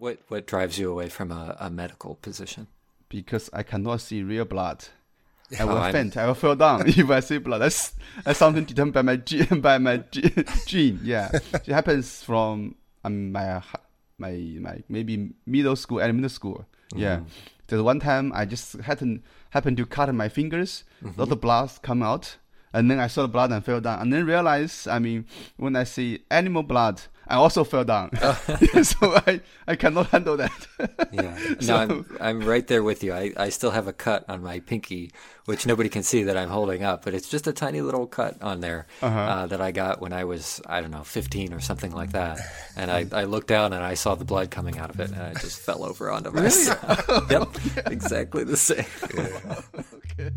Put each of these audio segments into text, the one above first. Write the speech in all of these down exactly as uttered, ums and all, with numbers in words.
What what drives you away from a, a medical position? Because I cannot see real blood. I Oh, will I'm- faint. I will fall down if I see blood. That's that's something determined by my gene. By my ge- gene. Yeah, it happens from um, my hi- my my maybe middle school, elementary school. Yeah, Mm. there's one time I just happened happened to cut my fingers. Mhm. A lot of blood come out, and then I saw the blood and fell down. And then realized, I mean, when I see animal blood, I also fell down. So I, I cannot handle that. Yeah. No, So- I'm I'm right there with you. I, I still have a cut on my pinky, which nobody can see that I'm holding up, but it's just a tiny little cut on there Uh-huh. uh, that I got when I was, I don't know, fifteen or something like that. And I, I looked down and I saw the blood coming out of it, and I just fell over onto my side. Yep, exactly the same. Okay.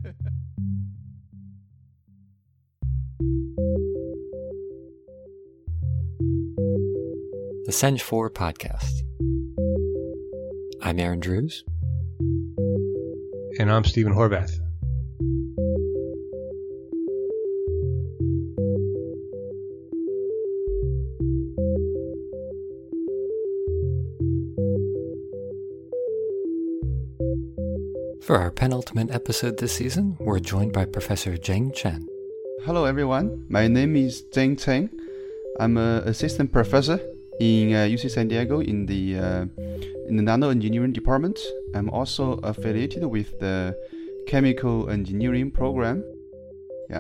The Senge four Podcast. I'm Aaron Drews. And I'm Stephen Horvath. For our penultimate episode this season, we're joined by Professor Zheng Chen. Hello, everyone. My name is Zheng Chen. I'm an assistant professor in uh, U C San Diego in the uh, in the nano engineering department. I'm also affiliated with the chemical engineering program. Yeah.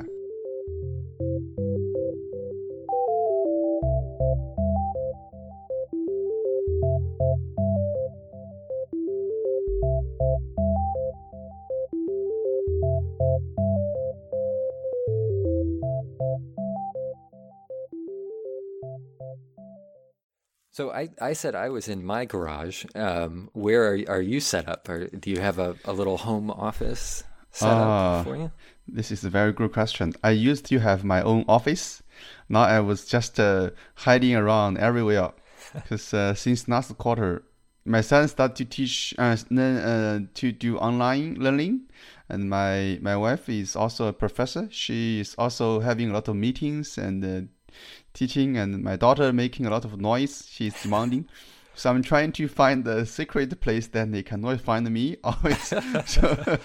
So I, I said I was in my garage. Um, where are, are you set up? Or do you have a, a little home office set Ah. up for you? This is a very good question. I used to have my own office. Now I was just uh, hiding around everywhere because uh, since last quarter, my son started to teach, uh, then uh, to do online learning, and my my wife is also a professor. She is also having a lot of meetings and uh, teaching, and my daughter making a lot of noise. She's demanding. So I'm trying to find the secret place that they cannot find me always. So,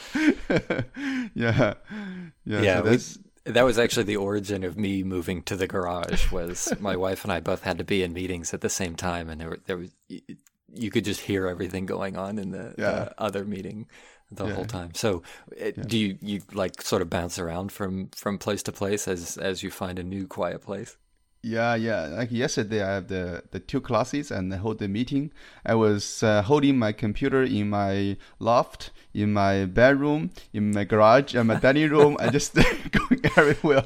yeah, yeah. Yeah, so we- that's That was actually the origin of me moving to the garage. Was my wife and I both had to be in meetings at the same time, and there were, there was you could just hear everything going on in the, Yeah. the other meeting the Yeah. whole time. So, it, Yeah. do you you like sort of bounce around from from place to place as as you find a new quiet place? Yeah, yeah. Like yesterday, I have the, the two classes and I hold the meeting. I was uh, holding my computer in my loft, in my bedroom, in my garage, and my dining room. I just going everywhere.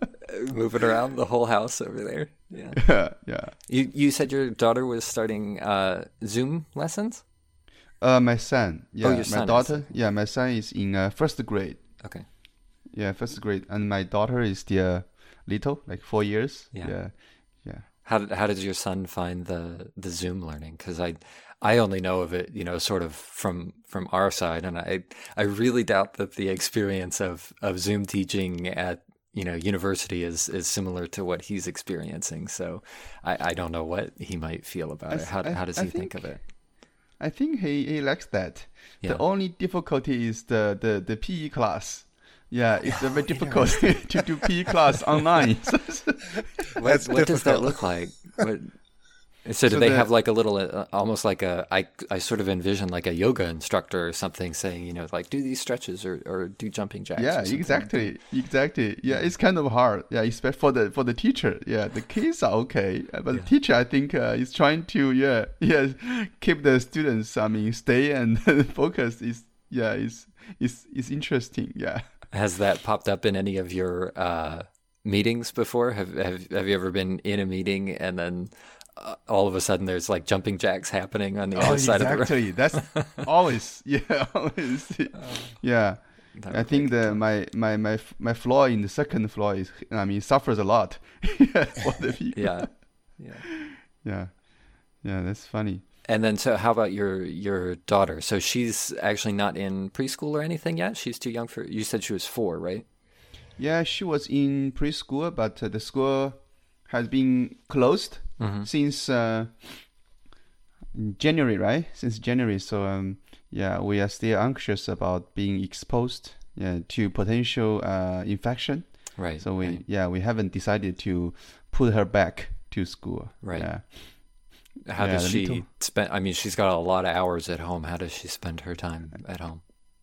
Moving around the whole house over there. Yeah. yeah, yeah. You you said your daughter was starting uh, Zoom lessons? Uh, my son. Yeah, Oh, your my son is- daughter. Yeah, my son is in uh, first grade. Okay. Yeah, first grade, and my daughter is still little, like four years. Yeah. yeah. yeah. How did how did your son find the the Zoom learning? Because I I only know of it, you know, sort of from from our side, and I I really doubt that the experience of of Zoom teaching at you know university is is similar to what he's experiencing. So I I don't know what he might feel about I it. s- How I- how does I he think, think- of it? I think he, he likes that. Yeah. The only difficulty is the, the, the P E class. Yeah, it's very difficult to do P E class online. What, That's what does that difficult. look like? What, so do So they the- have like a little, uh, almost like a, I, I sort of envision like a yoga instructor or something saying, you know, like do these stretches or, or do jumping jacks. or Yeah, something like exactly, exactly. Yeah, it's kind of hard. Yeah, especially for the for the teacher. Yeah, the kids are okay, uh, but Yeah. the teacher, I think, uh, is trying to yeah yeah keep the students. I mean, stay and focus. Is yeah is is is interesting. Yeah. that. Has that popped up in any of your uh, meetings before? Have, have, have you ever been in a meeting and then uh, all of a sudden there's like jumping jacks happening on the Oh, other side of the room? exactly. That's always yeah always yeah. That I would think be the my my my f- my floor in the second floor is I mean suffers a lot yeah, for the people. Yeah. Yeah. yeah, yeah. That's funny. And then, so how about your your daughter? So she's actually not in preschool or anything yet. She's too young for. You said she was four, right? Yeah, she was in preschool, but uh, the school has been closed Mm-hmm. since uh, in January, right? Since January, so um, yeah, we are still anxious about being exposed, yeah, to potential uh, infection. Right. So we, right. yeah, we haven't decided to put her back to school. Right. Yeah. How Yeah, does the she little- spend? I mean, she's got a lot of hours at home. How does she spend her time at home?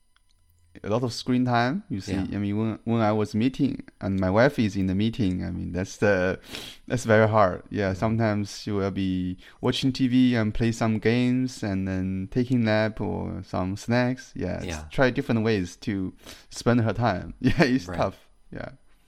A lot of screen time. You see, Yeah. I mean, when when I was meeting and my wife is in the meeting, I mean, that's the that's very hard. Yeah, sometimes she will be watching T V and play some games and then taking nap or some snacks. Yeah, Yeah. just try different ways to spend her time. Yeah, it's Right. tough. Yeah.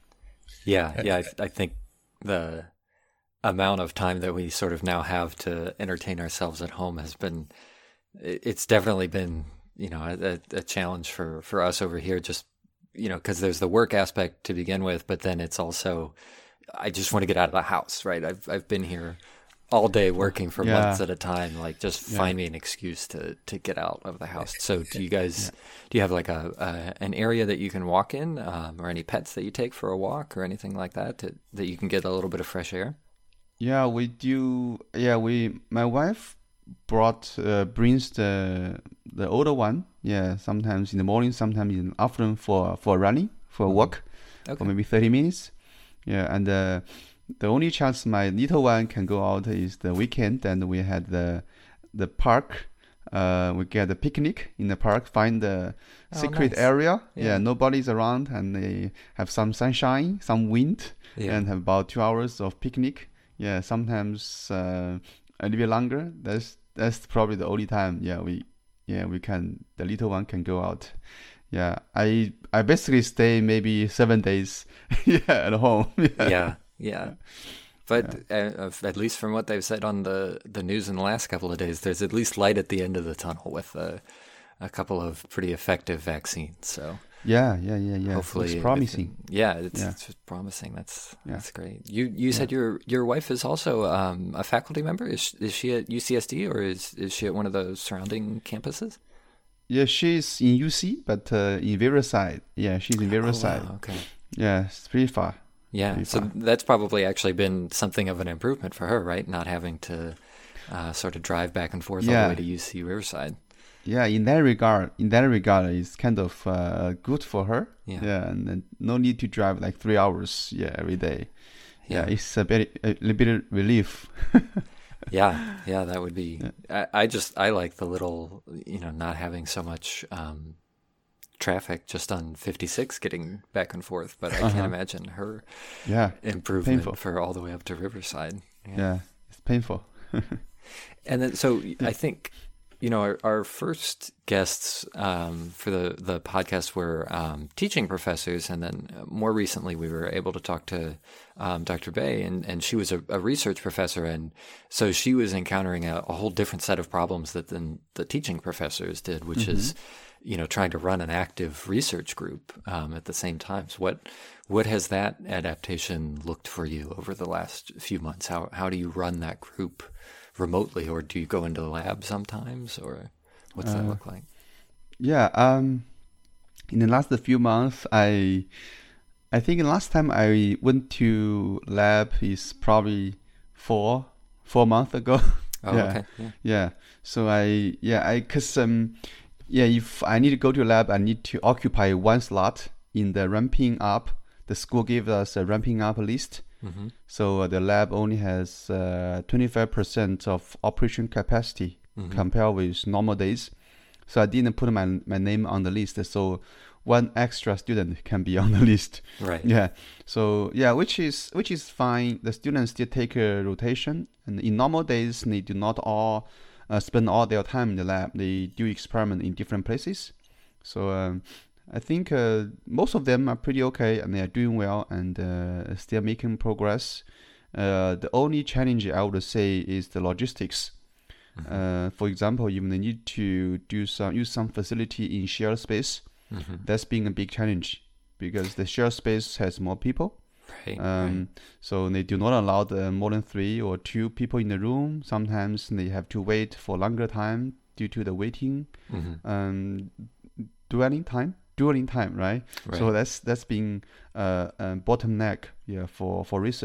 Yeah, yeah. I, I think the amount of time that we sort of now have to entertain ourselves at home has been, it- it's definitely been, you know, a, a challenge for, for us over here, just, you know, because there's the work aspect to begin with, but then it's also, I just want to get out of the house, right? I've, I've been here all day working for Yeah. months at a time, like just Yeah. find me an excuse to, to get out of the house. So do you guys, do you have like a, a an area that you can walk in, um, or any pets that you take for a walk or anything like that, to, that you can get a little bit of fresh air? Yeah, we do. Yeah, we. My wife brought uh, brings the the older one. Yeah, sometimes in the morning, sometimes in the afternoon for for running, for a walk, Okay. for maybe thirty minutes. Yeah, and uh, the only chance my little one can go out is the weekend, and we had the the park. Uh, we get a picnic in the park, find the Oh, secret nice. area. Yeah. Yeah, nobody's around, and they have some sunshine, some wind, Yeah. and have about two hours of picnic. Yeah, sometimes uh, a little bit longer. That's that's probably the only time. Yeah, we yeah we can the little one can go out. Yeah, I I basically stay maybe seven days. Yeah, at home. Yeah. yeah, yeah. But uh, at least from what they've said on the, the news in the last couple of days, there's at least light at the end of the tunnel with a, a couple of pretty effective vaccines. So Yeah, yeah, yeah, yeah. hopefully, Looks if- promising. yeah, it's, Yeah. it's promising. That's Yeah. that's great. You you said your your wife is also um, a faculty member. Is is she at U C S D or is is she at one of those surrounding campuses? Yeah, she's in U C, but uh, in Riverside. Yeah, she's in Riverside. Oh, wow, okay. Yeah, it's pretty far. Yeah, Pretty so far. that's probably actually been something of an improvement for her, right? Not having to uh, sort of drive back and forth all Yeah. the way to U C Riverside. Yeah, in that regard, in that regard, it's kind of uh, good for her. Yeah. Yeah, and then no need to drive like three hours. Yeah, every day. Yeah, Yeah. it's a bit a little bit of relief. Yeah, yeah, that would be. I, I just I like the little, you know, not having so much um, traffic just on fifty-six getting back and forth. But I Uh-huh. can't imagine her Yeah, improvement Painful. for all the way up to Riverside. yeah, it's painful. And then, so I think, you know, our, our first guests um, for the, the podcast were um, teaching professors. And then more recently, we were able to talk to um, Doctor Bay, and, and she was a, a research professor. And so she was encountering a, a whole different set of problems that than the teaching professors did, which is, you know, trying to run an active research group um, at the same time. So what what has that adaptation looked for you over the last few months? How how do you run that group remotely, or do you go into the lab sometimes, or what's that Uh, look like? Yeah. Um, in the last few months, I, I think last time I went to lab is probably four four months ago. Oh, yeah. okay. Yeah. Yeah. So I yeah I cause um yeah if I need to go to lab, I need to occupy one slot in the ramping up. The school gave us a ramping up list. Mm-hmm. So uh, the lab only has uh, twenty-five percent of operation capacity Mhm. compared with normal days. So I didn't put my my name on the list. So one extra student can be on the list. Right. Yeah. So yeah, which is which is fine. The students still take a rotation, and in normal days they do not all uh, spend all their time in the lab. They do experiment in different places. So um, I think uh, most of them are pretty okay, and they are doing well and uh, still making progress. Uh, the only challenge I would say is the logistics. Mhm. Uh, for example, if they need to do some use some facility in shared space, Mhm. that's been a big challenge because the shared space has more people. Right. Um, So they do not allow the more than three or two people in the room. Sometimes they have to wait for longer time due to the waiting, right. Mhm. um, dwelling time, dwelling time, right? Right. So that's that's been uh, a bottleneck, yeah, for for research.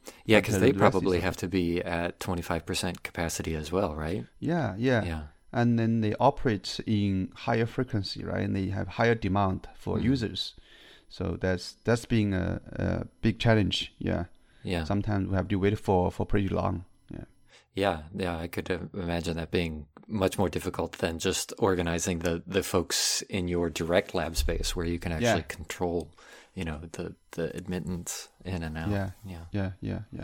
Yeah, But, because uh, they the rest probably is- have to be at twenty-five percent capacity as well, right? Yeah, yeah, Yeah. and then they operate in higher frequency, right? And they have higher demand for Mhm. users. So that's that's being a, a big challenge. Yeah. Yeah. Sometimes we have to wait for for pretty long. Yeah. Yeah, yeah, I could uh, imagine that being much more difficult than just organizing the, the folks in your direct lab space where you can actually Yeah. control, you know, the, the admittance in and out. Yeah. Yeah. Yeah. Yeah. Yeah.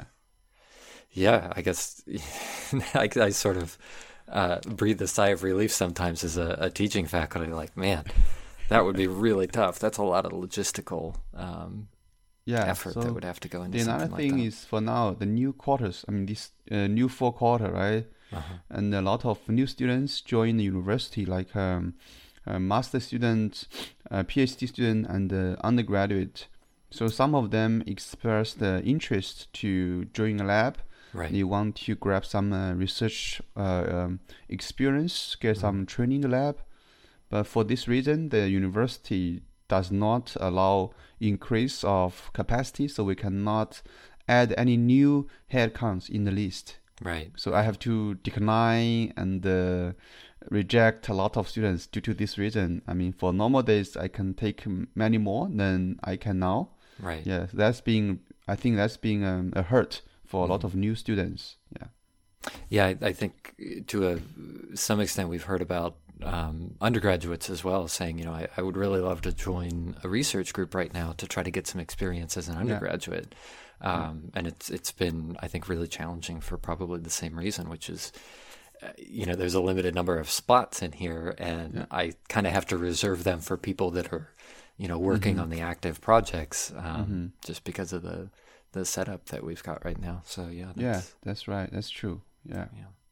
Yeah, I guess I, I sort of uh, breathe a sigh of relief sometimes as a, a teaching faculty. Like, man, that would be really tough. That's a lot of logistical um, Yeah. effort so that would have to go into the something another like thing that. is for now the new quarters. I mean this uh, new four quarter, right? Uh-huh. And a lot of new students join the university, like um, uh, master students, uh, PhD student, and uh, undergraduate. So some of them expressed the interest to join a lab. Right. They want to grab some uh, research uh, um, experience, get Mhm. some training in the lab. But for this reason, the university does not allow increase of capacity, so we cannot add any new headcounts in the list. Right. So I have to decline and uh, reject a lot of students due to this reason. I mean, for normal days, I can take m- many more than I can now. Right. Yeah, that's being, I think that's being um, a hurt for a lot Mhm. of new students. Yeah. Yeah, I, I think to a, some extent we've heard about um, undergraduates as well saying, you know, I, I would really love to join a research group right now to try to get some experience as an undergraduate. Um, and it's it's been, I think, really challenging for probably the same reason, which is, uh, you know, there's a limited number of spots in here, and Yeah. I kind of have to reserve them for people that are, you know, working Mhm. on the active projects, um, Mhm. just because of the the setup that we've got right now. So yeah, that's, Yeah, that's right. That's true. Yeah.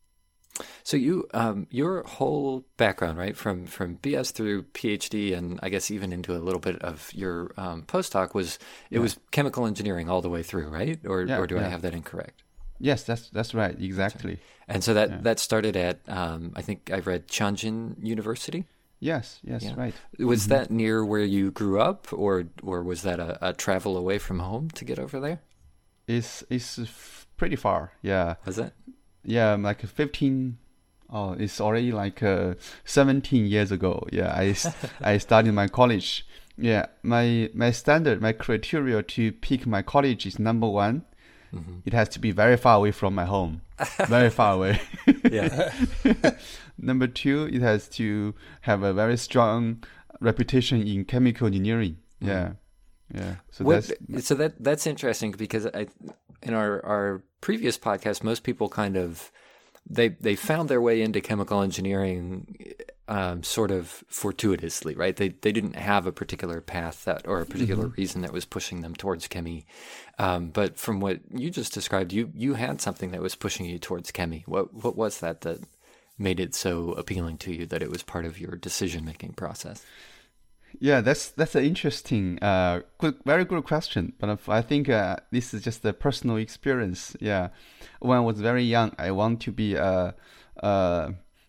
So you, um, your whole background, right, from from B S through PhD, and I guess even into a little bit of your um, postdoc, was it Yeah. was chemical engineering all the way through, right? Or Yeah, or do I yeah. have that incorrect? Yes, that's that's right. Exactly. And so that Yeah. that started at um, I think I read Tianjin University. Yes, yes, Yeah. right. Was Mhm. that near where you grew up, or or was that a, a travel away from home to get over there? It's it's f- pretty far. Yeah. Was it? Yeah, like fifteen. Oh, it's already like uh, seventeen years ago. Yeah, I, s- I started my college. Yeah, my my standard, my criteria to pick my college is number one. Mm-hmm. It has to be very far away from my home, very far away. Yeah. Number two, it has to have a very strong reputation in chemical engineering. Mhm. Yeah, yeah. So What- that's so that that's interesting because I, in our, our previous podcast, most people kind of they they found their way into chemical engineering um, sort of fortuitously, right? They they didn't have a particular path that or a particular Mm-hmm. reason that was pushing them towards chemi. Um, but from what you just described, you you had something that was pushing you towards chemi. What what was that that made it so appealing to you that it was part of your decision making process? Yeah, that's that's an interesting, uh, good, very good question. But if- I think uh, this is just a personal experience. Yeah, when I was very young, I want to be a, uh,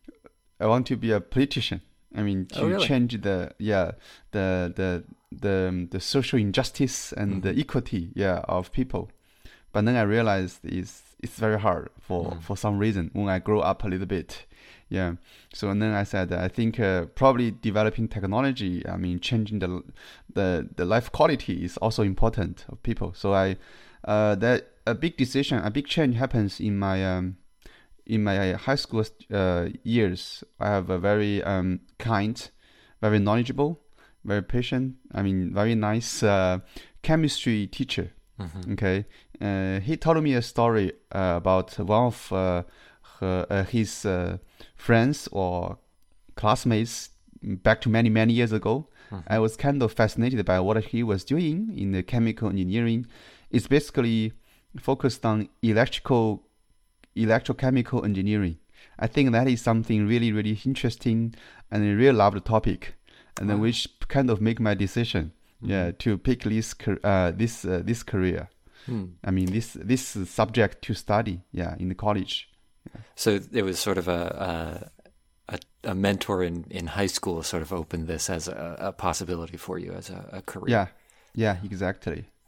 I want to be a politician. I mean, to Oh, really? change the yeah the the the um, the social injustice and the Mhm. equity yeah of people. But then I realized it's it's very hard for Mhm. for some reason when I grow up a little bit. Yeah. So and then I said I think uh, probably developing technology. I mean, changing the the the life quality is also important of people. So I uh, that a big decision, a big change happens in my um, in my high school uh, years. I have a very um, kind, very knowledgeable, very patient. I mean, very nice uh, chemistry teacher. Mm-hmm. Okay, uh, he told me a story uh, about one of uh, her, uh, his uh, friends or classmates back to many many years ago. Mhm. I was kind of fascinated by what he was doing in the chemical engineering. It's basically focused on electrical, electrochemical engineering. I think that is something really really interesting, and I really love the topic, and then Wow. which kind of make my decision. Mhm. Yeah, to pick this car- uh, this uh, this career. Hmm. I mean this this subject to study. Yeah, in the college. So it was sort of a a, a, a mentor in, in high school sort of opened this as a, a possibility for you as a, a career. Yeah, yeah, exactly.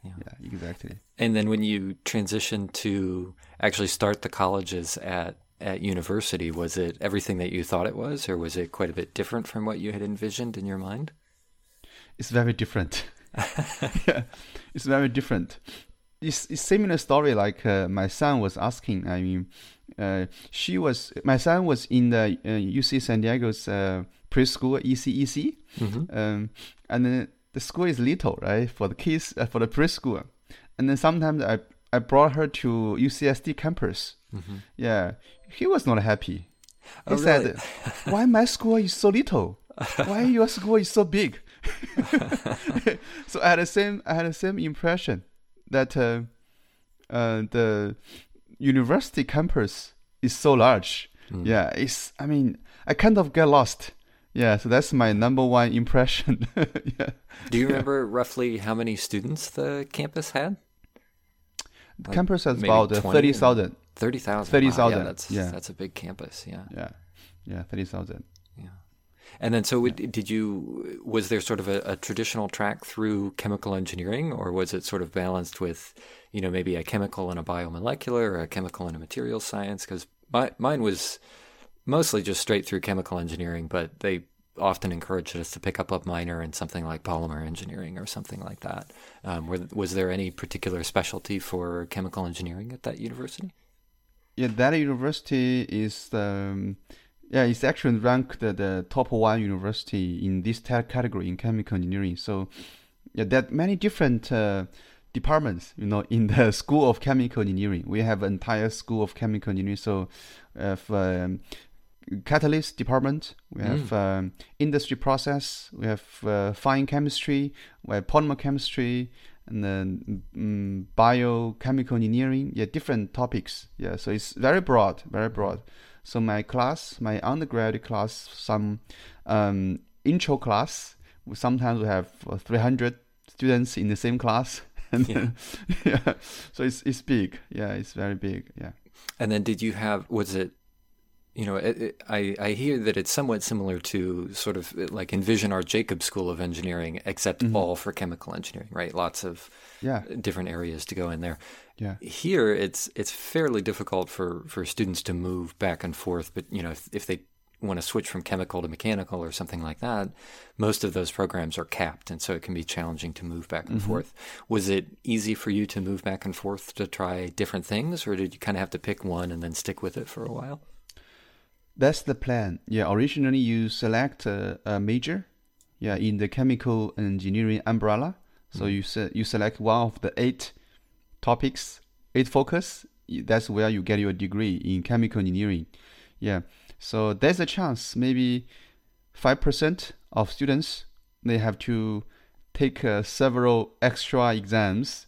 yeah, yeah, exactly. And then when you transitioned to actually start the colleges at at university, was it everything that you thought it was, or was it quite a bit different from what you had envisioned in your mind? It's very different. Yeah, it's very different. It's, it's similar story like uh, my son was asking. I mean, uh, she was my son was in the uh, U C San Diego's uh, preschool E C E C, Mm-hmm. um, and then the school is little, right, for the kids uh, for the preschool, and then sometimes I I brought her to U C S D campus. Mm-hmm. Yeah, he was not happy. He Oh, said, really? "Why my school is so little? Why your school is so big?" So I had the same I had the same impression that uh, uh, the university campus is so large. Mm. Yeah, it's I mean I kind of get lost. Yeah, so that's my number one impression. Yeah. Do you remember roughly how many students the campus had? The Like campus has maybe about uh, twenty? thirty thousand. thirty thousand. thirty Wow, thousand, yeah, that's, yeah. that's a big campus, yeah. Yeah, yeah, thirty thousand. Yeah. And then, so would- did you, was there sort of a, a traditional track through chemical engineering, or was it sort of balanced with, you know, maybe a chemical and a biomolecular, or a chemical and a materials science? Because my, mine was mostly just straight through chemical engineering, but they often encouraged us to pick up a minor in something like polymer engineering or something like that. Um, were, was there any particular specialty for chemical engineering at that university? Yeah, that university is um, yeah, it's actually ranked the, the top one university in this ta- category in chemical engineering. So yeah, there are many different uh, departments, you know, in the School of Chemical Engineering. We have an entire School of Chemical Engineering. So uh, for um, catalyst department, we have Mm. um, industry process, we have uh, fine chemistry, we have polymer chemistry, and then um, biochemical engineering. Yeah, different topics. Yeah, so it's very broad, very broad. So my class, my undergraduate class, some um, intro class, sometimes we have uh, three hundred students in the same class. And Yeah. then, yeah, so it's it's big. Yeah, it's very big. Yeah. And then did you have, was it, you know, it, it, I, I hear that it's somewhat similar to sort of like Envision our Jacob School of Engineering, except Mhm. all for chemical engineering, right? Lots of Yeah. different areas to go in there. Yeah. Here, it's it's fairly difficult for, for students to move back and forth. But, you know, if, if they want to switch from chemical to mechanical or something like that, most of those programs are capped. And so it can be challenging to move back and Mhm. forth. Was it easy for you to move back and forth to try different things? Or did you kind of have to pick one and then stick with it for a while? That's the plan. Yeah, originally you select a, a major, yeah, in the chemical engineering umbrella. So Mhm. you se- you select one of the eight topics, eight focus. y- That's where you get your degree in chemical engineering. Yeah. So there's a chance maybe five percent of students they have to take uh, several extra exams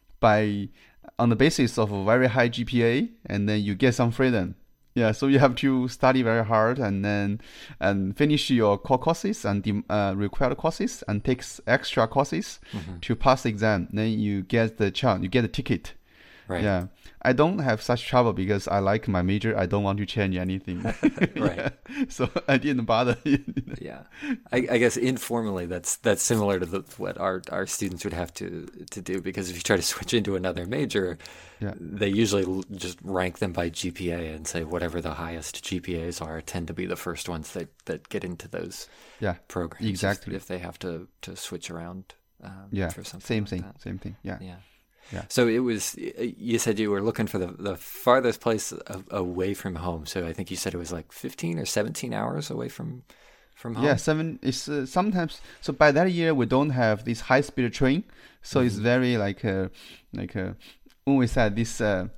by on the basis of a very high G P A, and then you get some freedom. Yeah, so you have to study very hard and then and finish your core courses and the uh, required courses and take s- extra courses Mhm. to pass the exam. Then you get the chance, you get the ticket. Right. Yeah, I don't have such trouble because I like my major. I don't want to change anything. Right. Yeah. So I didn't bother. Yeah, I, I guess informally that's that's similar to the, what our, our students would have to to do, because if you try to switch into another major, Yeah. they usually l- just rank them by G P A and say whatever the highest G P As are tend to be the first ones that, that get into those Yeah, programs. if- exactly. If, they have to, to switch around um, yeah, for something same like thing, that. same thing. Yeah. Yeah. Yeah. So it was, you said you were looking for the, the farthest place a- away from home. So I think you said it was like fifteen or seventeen hours away from, from home. Yeah, seven is uh, sometimes. So by that year, we don't have this high speed train. So it's Mhm. very like uh, like uh, when we said this uh,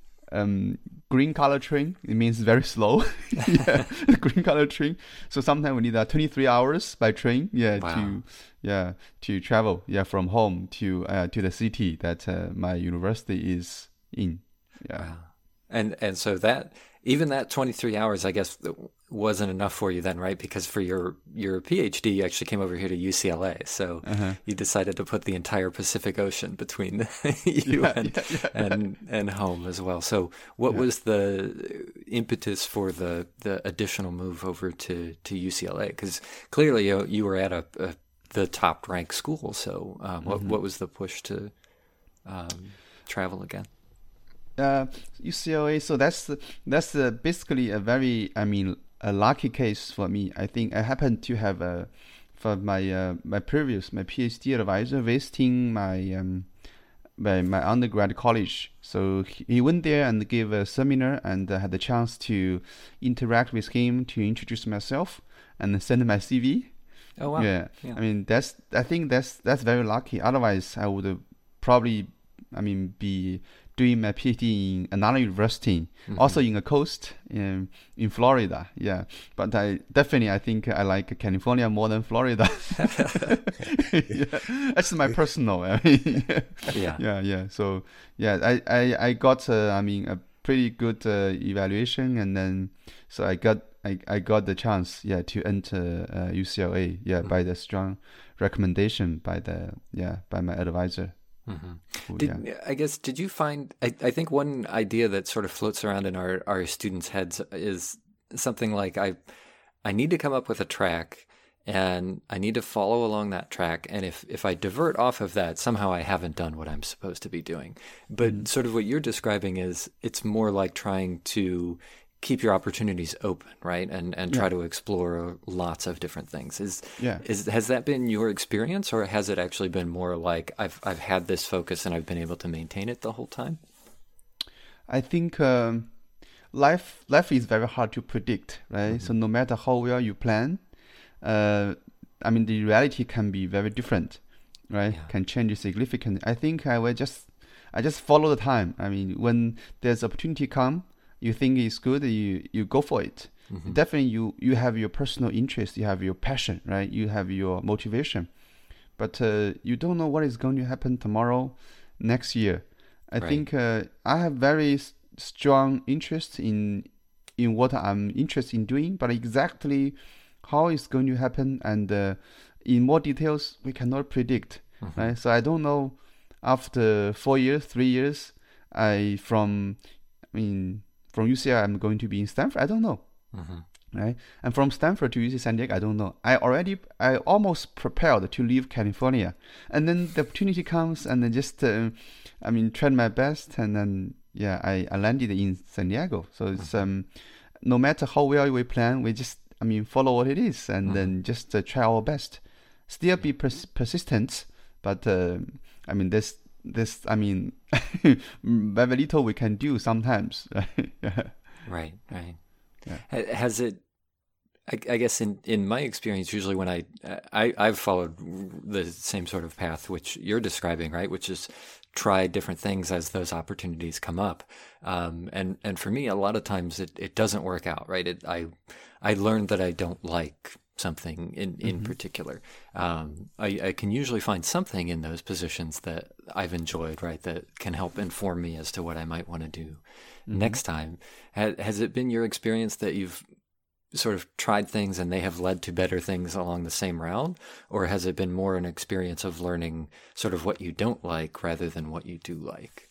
um, green color train, it means very slow. Yeah, green color train. So sometimes we need uh, twenty-three hours by train. Yeah, Wow. to yeah to travel. Yeah, from home to uh, to the city that uh, my university is in. Yeah. Wow. And and so that even that twenty-three hours, I guess, wasn't enough for you then, right? Because for your your PhD, you actually came over here to U C L A, so Uh-huh. you decided to put the entire Pacific Ocean between you Yeah, and, yeah, yeah. and and home as well. So what Yeah. was the impetus for the, the additional move over to, to U C L A? Because clearly you, you were at a, a the top ranked school. So um, what Mhm. what was the push to um, travel again? Uh, U C L A. So that's that's uh, basically a very, I mean, a lucky case for me. I think I happen to have a for my uh, my previous my PhD advisor visiting my um my, my undergrad college. So he, he went there and gave a seminar, and uh, had the chance to interact with him, to introduce myself and send my C V. Oh wow! Yeah. Yeah. I mean that's I think that's that's very lucky. Otherwise, I would have probably, I mean, be doing my PhD in another university, Mm-hmm. also in the coast in in Florida. Yeah, but I definitely I think I like California more than Florida. Yeah, that's my personal. I mean, Yeah. yeah, yeah. So yeah, I I I got uh, I mean a pretty good uh, evaluation, and then so I got I I got the chance, yeah, to enter uh, U C L A, yeah, Mhm. by the strong recommendation by the yeah by my advisor. Mm-hmm. Who, Did, yeah. I guess, did you find, I, I think one idea that sort of floats around in our, our students' heads is something like, I, I need to come up with a track and I need to follow along that track. And if, if I divert off of that, somehow I haven't done what I'm supposed to be doing. But Mhm. sort of what you're describing is it's more like trying to keep your opportunities open, right? And and try Yeah. to explore lots of different things. Is Yeah. is has that been your experience, or has it actually been more like I've I've had this focus and I've been able to maintain it the whole time? I think um, life life is very hard to predict, right? So no matter how well you plan, uh, I mean the reality can be very different, right? Yeah. Can change significantly. I think I will just I just follow the time. I mean, when there's opportunity come, you think it's good, you you go for it. Mhm. Definitely, you you have your personal interest, you have your passion, right? You have your motivation, but uh, you don't know what is going to happen tomorrow, next year. I Right. think uh, I have very s- strong interest in in what I'm interested in doing, but exactly how it's going to happen and uh, in more details we cannot predict, Mhm. right? So I don't know. After four years, three years, I from I mean from U C L A I'm going to be in Stanford. I don't know, Mhm. right? And from Stanford to U C San Diego, I don't know. I already, I almost prepared to leave California, and then the opportunity comes, and then just, uh, I mean, tried my best, and then yeah, I, I landed in San Diego. So it's um, no matter how well we plan, we just, I mean, follow what it is, and then just uh, try our best. Still be pers- persistent, but uh, I mean, this, this, I mean, very little we can do sometimes. Yeah. Right, right. Yeah. Ha- Has it? I, I guess in, in my experience, usually when I, I I've followed the same sort of path which you're describing, right? Which is try different things as those opportunities come up. Um, and and for me, a lot of times it, it doesn't work out, right? It, I I learned that I don't like something in, in particular. Um, I, I can usually find something in those positions that I've enjoyed, right? That can help inform me as to what I might want to do next time. Ha, has it been your experience that you've sort of tried things and they have led to better things along the same route? Or has it been more an experience of learning sort of what you don't like rather than what you do like?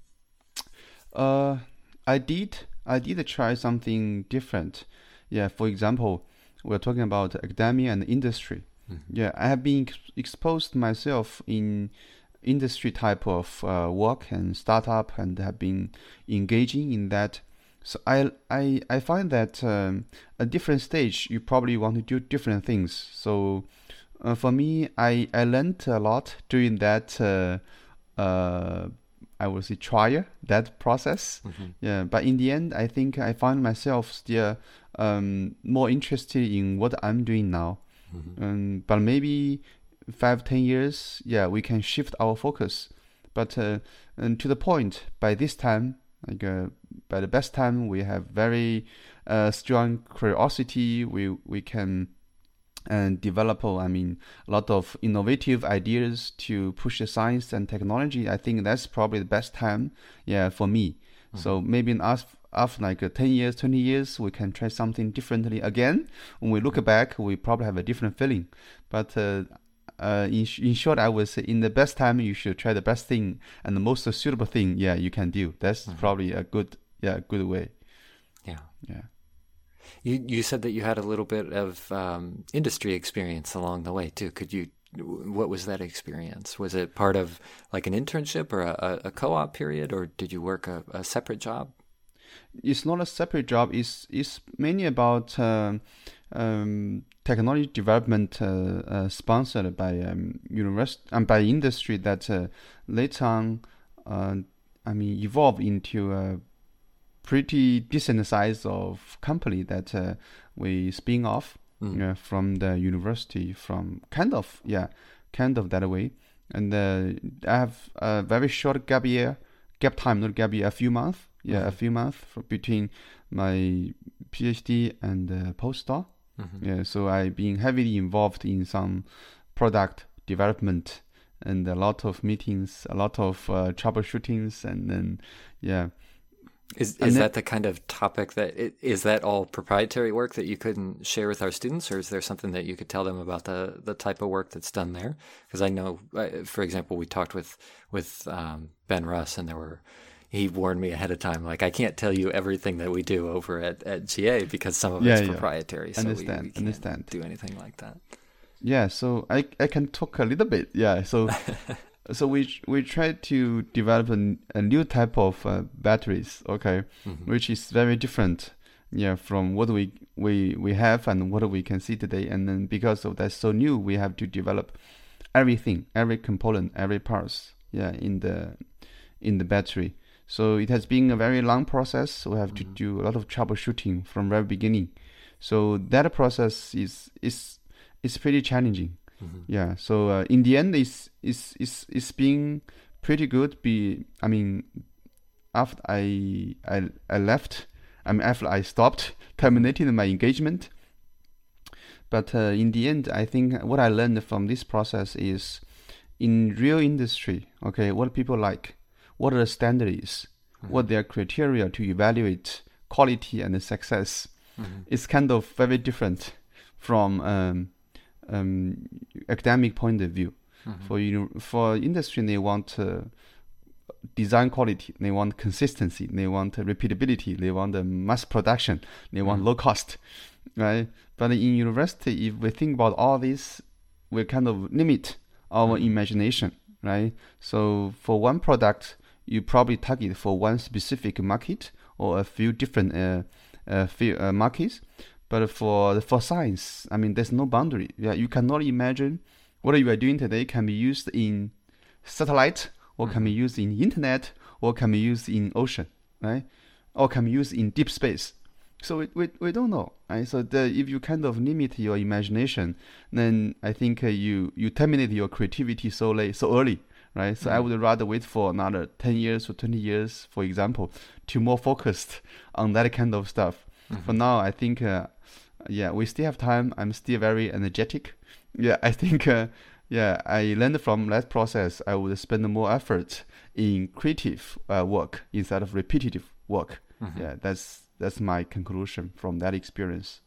Uh, I did. I did try something different. Yeah, for example, we're talking about academia and industry. Mm-hmm. Yeah, I have been ex- exposed myself in industry type of uh, work and startup, and have been engaging in that. So I I I find that um, at different stage you probably want to do different things. So uh, for me, I I learned a lot during that. Uh, uh, I would say trial that process. Mm-hmm. Yeah, but in the end, I think I find myself still um, more interested in what I'm doing now. Mm-hmm. Um, but maybe five, ten years, yeah, we can shift our focus. But uh, and to the point, by this time, like uh, by the best time, we have very uh, strong curiosity. We we can and develop, I mean, a lot of innovative ideas to push the science and technology. I think that's probably the best time, yeah, for me. Mm-hmm. So maybe in us, after like uh, ten years, twenty years, we can try something differently again. When we look back, we probably have a different feeling. But uh, uh, in, sh- in short, I would say in the best time, you should try the best thing and the most suitable thing, yeah, you can do. That's mm-hmm. probably a good, yeah, good way. Yeah. Yeah. You you said that you had a little bit of um, industry experience along the way too. Could you what was that experience? Was it part of like an internship or a, a co-op period, or did you work a, a separate job? It's not a separate job. It's it's mainly about uh, um, technology development uh, uh, sponsored by um, university and by industry that uh, later on, uh, I mean, evolved into a pretty decent size of company that uh, we spin off mm. uh, from the university. From kind of yeah, kind of that way. And uh, I have a very short gap year, gap time, not gap year, a few months. Yeah, mm-hmm. a few months for, between my PhD and uh, postdoc. Mm-hmm. Yeah, so I've been heavily involved in some product development and a lot of meetings, a lot of uh, troubleshootings, and then yeah. Is is that the kind of topic that is that all proprietary work that you couldn't share with our students, or is there something that you could tell them about the the type of work that's done there? Because I know, for example, we talked with with um, Ben Russ, and there were. He warned me ahead of time, like, I can't tell you everything that we do over at, at G A because some of yeah, it's yeah. proprietary, so understand, we, we can't understand. do anything like that. Yeah, so I I can talk a little bit. Yeah, so so we we try to develop a, a new type of uh, batteries, okay, mm-hmm. which is very different, yeah, from what we, we we have and what we can see today. And then because of that, so new, we have to develop everything, every component, every parts, yeah, in the in the battery. So it has been a very long process. We have mm-hmm. to do a lot of troubleshooting from very beginning. So that process is is is pretty challenging. Mm-hmm. Yeah. So uh, in the end, it's it's it's it's been pretty good. Be I mean, after I I I left, I mean after I stopped, terminated my engagement. But uh, in the end, I think what I learned from this process is, in real industry, okay, what people like. What are the standards, mm-hmm. what their criteria to evaluate quality and success. Mm-hmm. It's kind of very different from um, um, academic point of view. Mm-hmm. For you know, for industry, they want uh, design quality, they want consistency, they want uh, repeatability, they want uh, mass production, they mm-hmm. want low cost, right? But in university, if we think about all this, we kind of limit our mm-hmm. imagination, right? So for one product, you probably target for one specific market or a few different uh, uh, few, uh, markets. But for for science, I mean, there's no boundary. Yeah, you cannot imagine what you are doing today can be used in satellite, or can be used in internet, or can be used in ocean, right? Or can be used in deep space. So we we, we don't know, right? So the, if you kind of limit your imagination, then I think uh, you you terminate your creativity so late, so early. Right, so mm-hmm. I would rather wait for another ten years or twenty years, for example, to more focused on that kind of stuff. Mm-hmm. For now, I think, uh, yeah, we still have time. I'm still very energetic. Yeah, I think, uh, yeah, I learned from that process. I would spend more effort in creative uh, work instead of repetitive work. Mm-hmm. Yeah, that's that's my conclusion from that experience.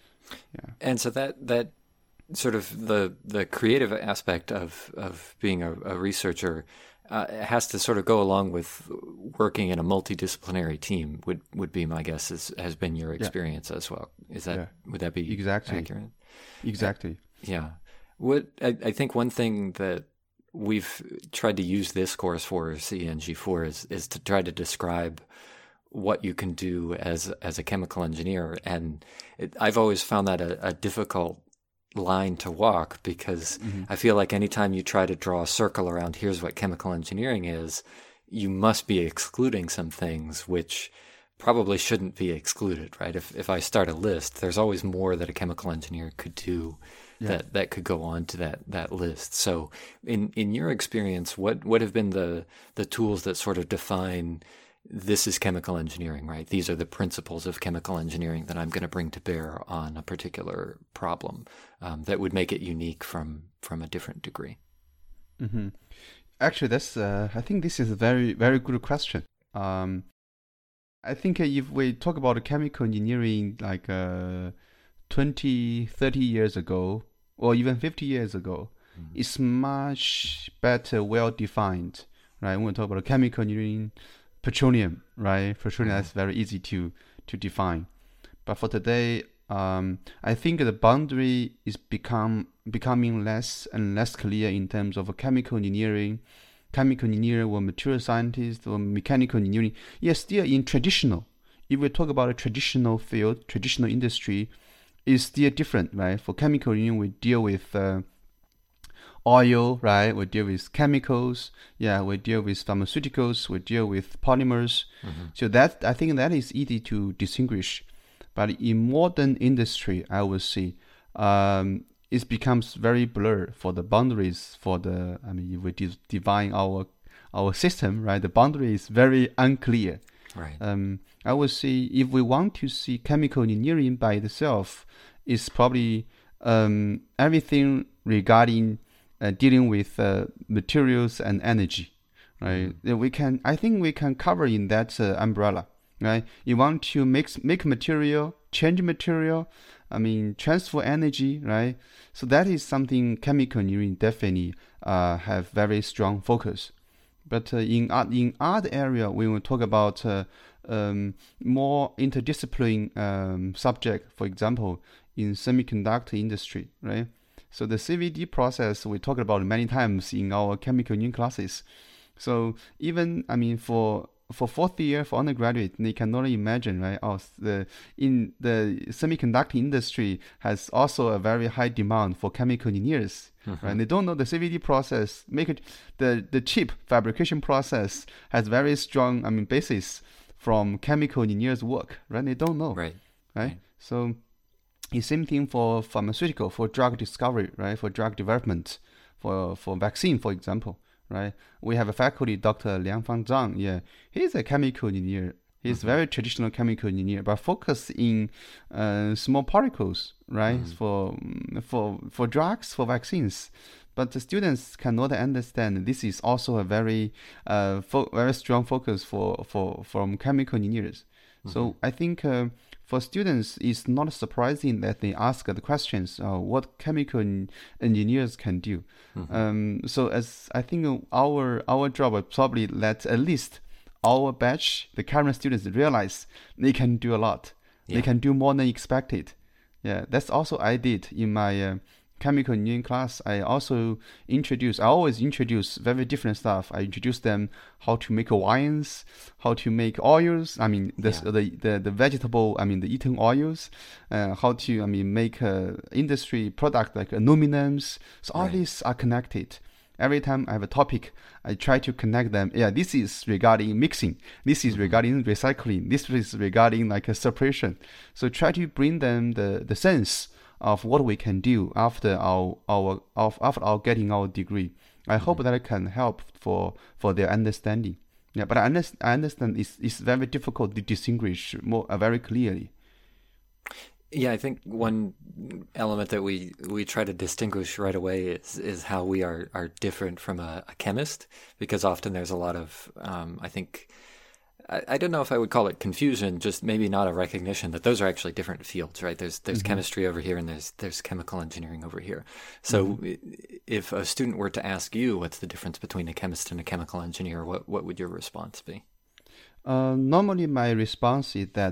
Yeah, and so that that. Sort of the the creative aspect of of being a, a researcher uh, has to sort of go along with working in a multidisciplinary team. Would would be my guess is, has been your experience yeah. as well. Is that yeah. would that be exactly accurate? Exactly. Uh, yeah. What I, I think one thing that we've tried to use this course for C N G four is is to try to describe what you can do as as a chemical engineer, and it, I've always found that a, a difficult line to walk, because mm-hmm. I feel like anytime you try to draw a circle around here's what chemical engineering is, you must be excluding some things which probably shouldn't be excluded, right? If if I start a list, there's always more that a chemical engineer could do yeah. that, that could go on to that, that list. So in, in your experience, what, what have been the, the tools that sort of define this is chemical engineering, right? These are the principles of chemical engineering that I'm going to bring to bear on a particular problem um, that would make it unique from from a different degree. Mm-hmm. Actually, that's uh, I think this is a very, very good question. Um, I think if we talk about chemical engineering like uh, twenty, thirty years ago, or even fifty years ago, mm-hmm. it's much better, well-defined, right? When we talk about chemical engineering, petroleum, right? Petroleum is very easy to to define. But for today, um, I think the boundary is become becoming less and less clear in terms of chemical engineering, chemical engineer or material scientist or mechanical engineering. Yes, still in traditional. If we talk about a traditional field, traditional industry, is still different, right? For chemical engineering, we deal with uh, oil, right? We deal with chemicals. Yeah, we deal with pharmaceuticals. We deal with polymers. Mm-hmm. So that I think that is easy to distinguish. But in modern industry, I would say um, it becomes very blurred for the boundaries for the. I mean, if we de- define our our system, right? The boundary is very unclear. Right. Um, I would say if we want to see chemical engineering by itself, it's probably um, everything regarding uh, dealing with uh, materials and energy, right? Mm-hmm. We can, I think, we can cover in that uh, umbrella, right? You want to make make material, change material, I mean, transfer energy, right? So that is something chemical engineering definitely uh, have very strong focus. But uh, in uh, in other area, we will talk about uh, um, more interdisciplinary um, subject. For example, in semiconductor industry, right? So the C V D process we talked about many times in our chemical engineering classes. So even I mean for for fourth year for undergraduate, they can only imagine, right? Oh, the in the semiconductor industry has also a very high demand for chemical engineers. Mm-hmm. Right? They don't know the C V D process, make it the, the chip fabrication process has very strong, I mean, basis from chemical engineers' work, right? They don't know, right? Right. right. So it's same thing for pharmaceutical, for drug discovery, right? For drug development, for for vaccine, for example, right? We have a faculty, Doctor Liangfang Zhang. Yeah, he's a chemical engineer. He's mm-hmm. very traditional chemical engineer, but focus in uh, small particles, right? Mm-hmm. For for for drugs, for vaccines. But the students cannot understand this is also a very uh fo- very strong focus for for from chemical engineers. Mm-hmm. So I think uh, for students, it's not surprising that they ask the questions, uh, what chemical engineers can do. Mm-hmm. Um, so as I think our our job will probably let at least our batch, the current students, realize they can do a lot. Yeah. They can do more than expected. Yeah, that's also I did in my uh, chemical engineering class. I also introduce, I always introduce very different stuff. I introduce them how to make wines, how to make oils. I mean, the yeah. the, the the vegetable, I mean, the eaten oils, uh, how to, I mean, make uh, industry product like aluminums. So all right. these are connected. Every time I have a topic, I try to connect them. Yeah, this is regarding mixing. This is mm-hmm. regarding recycling. This is regarding like a separation. So try to bring them the, the sense of what we can do after our our after our getting our degree. I mm-hmm. hope that it can help for for their understanding. Yeah, but I understand. I understand it's it's very difficult to distinguish more uh, very clearly. Yeah, I think one element that we, we try to distinguish right away is is how we are, are different from a, a chemist, because often there's a lot of, um, I think, I, I don't know if I would call it confusion, just maybe not a recognition that those are actually different fields, right? There's there's mm-hmm. chemistry over here and there's there's chemical engineering over here. So mm-hmm. if a student were to ask you what's the difference between a chemist and a chemical engineer, what, what would your response be? Uh, normally my response is that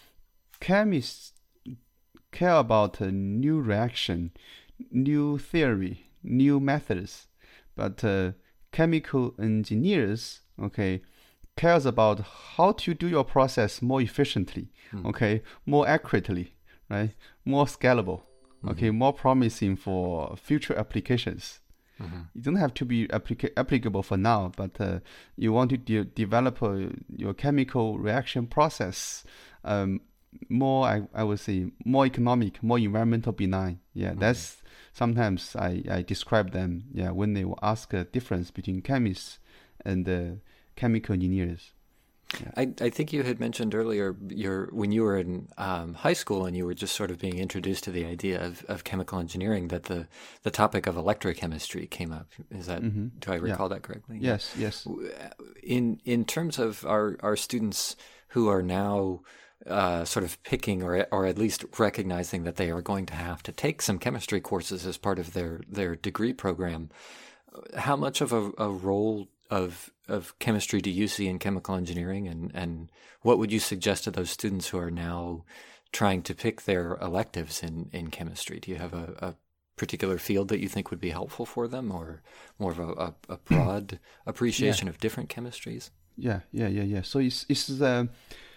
chemists care about a new reaction, new theory, new methods, but uh, chemical engineers, okay, cares about how to do your process more efficiently, mm. okay, more accurately, right, more scalable, mm-hmm. okay, more promising for future applications. Mm-hmm. You don't have to be applica- applicable for now, but uh, you want to de- develop uh, your chemical reaction process um, more, I, I would say, more economic, more environmental benign. Yeah, mm-hmm. that's sometimes I, I describe them, yeah, when they will ask a difference between chemists and uh, chemical engineers. Yeah. I, I think you had mentioned earlier your when you were in um, high school and you were just sort of being introduced to the idea of, of chemical engineering, that the, the topic of electrochemistry came up. Is that mm-hmm. do I recall yeah. that correctly? Yes, yeah. yes. In in terms of our, our students who are now uh, sort of picking or or at least recognizing that they are going to have to take some chemistry courses as part of their, their degree program, how much of a, a role of of chemistry do you see in chemical engineering, and, and what would you suggest to those students who are now trying to pick their electives in, in chemistry? Do you have a, a particular field that you think would be helpful for them, or more of a, a, a broad appreciation yeah. of different chemistries? Yeah, yeah, yeah, yeah. So it's it's the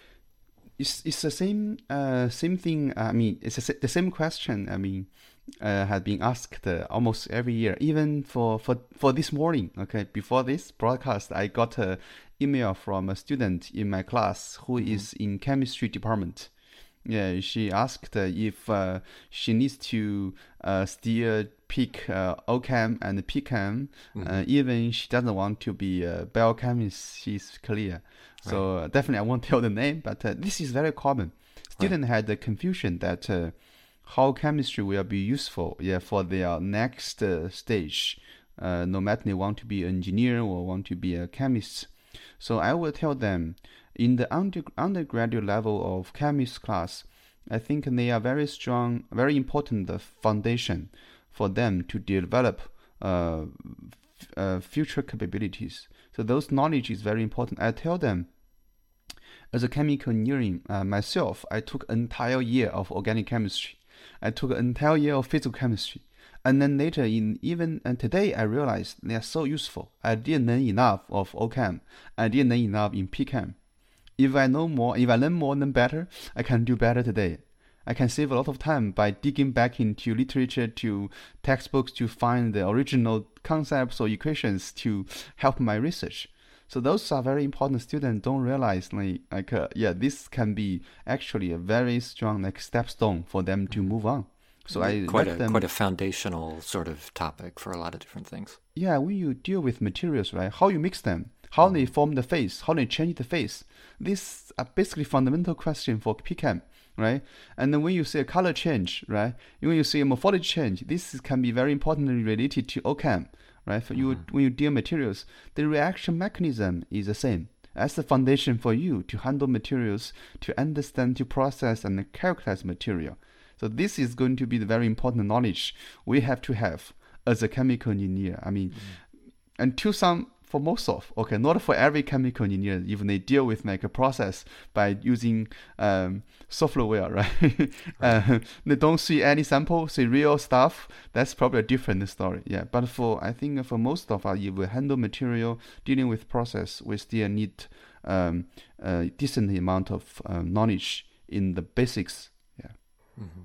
it's it's the same uh same thing. I mean, it's a, the same question. I mean, uh, had been asked uh, almost every year, even for for for this morning. Okay, before this broadcast, I got a email from a student in my class who mm-hmm. is in chemistry department. Yeah, she asked uh, if uh, she needs to uh, still pick uh, OChem and P Chem, mm-hmm. uh, even she doesn't want to be a biochemist. She's clear. So right. uh, definitely I won't tell the name, but uh, this is very common. Student right. had the confusion that uh, how chemistry will be useful, yeah, for their next uh, stage, uh, no matter they want to be an engineer or want to be a chemist. So I will tell them, in the under, undergraduate level of chemist class, I think they are very strong, very important foundation for them to develop uh, f- uh, future capabilities. So those knowledge is very important. I tell them, as a chemical engineering uh, myself, I took an entire year of organic chemistry. I took an entire year of physical chemistry. And then later, in even and today, I realized they are so useful. I didn't learn enough of OChem. I didn't learn enough in P Chem. If I know more, if I learn more, learn better, I can do better today. I can save a lot of time by digging back into literature, to textbooks, to find the original concepts or equations to help my research. So those are very important. Students don't realize, like, like uh, yeah, this can be actually a very strong like stepstone for them to move on. So I quite a them, quite a foundational sort of topic for a lot of different things. Yeah, when you deal with materials, right? How you mix them, how mm. they form the phase, how they change the phase. These are basically fundamental question for P Chem, right? And then when you see a color change, right? When you see a morphology change, this can be very importantly related to OChem, right? For you, mm-hmm. when you deal materials, the reaction mechanism is the same. As the foundation for you to handle materials, to understand, to process, and characterize material. So this is going to be the very important knowledge we have to have as a chemical engineer. I mean, mm-hmm. and to some, for most of, okay, not for every chemical engineer, even they deal with like a process by using um, software, right? right. uh, they don't see any sample, see real stuff. That's probably a different story. Yeah, but for, I think for most of us, if we handle material, dealing with process, we still need um, a decent amount of uh, knowledge in the basics. Yeah. Mm-hmm.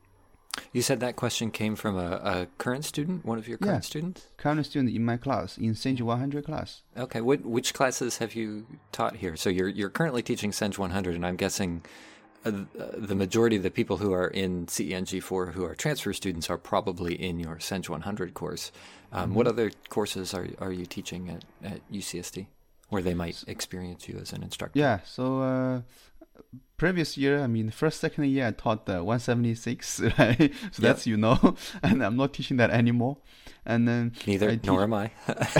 You said that question came from a, a current student, one of your current yeah, students? Current student in my class, in Senge one hundred class. Okay, what, which classes have you taught here? So you're you're currently teaching Senge one hundred, and I'm guessing uh, the majority of the people who are in C E N G four who are transfer students are probably in your Senge one hundred course. Um, mm-hmm. What other courses are are you teaching at, at U C S D, where they might experience you as an instructor? Yeah, so... Uh, previous year, I mean, first, second year, I taught the one seventy-six, right? So yep. that's, you know, and I'm not teaching that anymore. And then neither, teach, nor am I.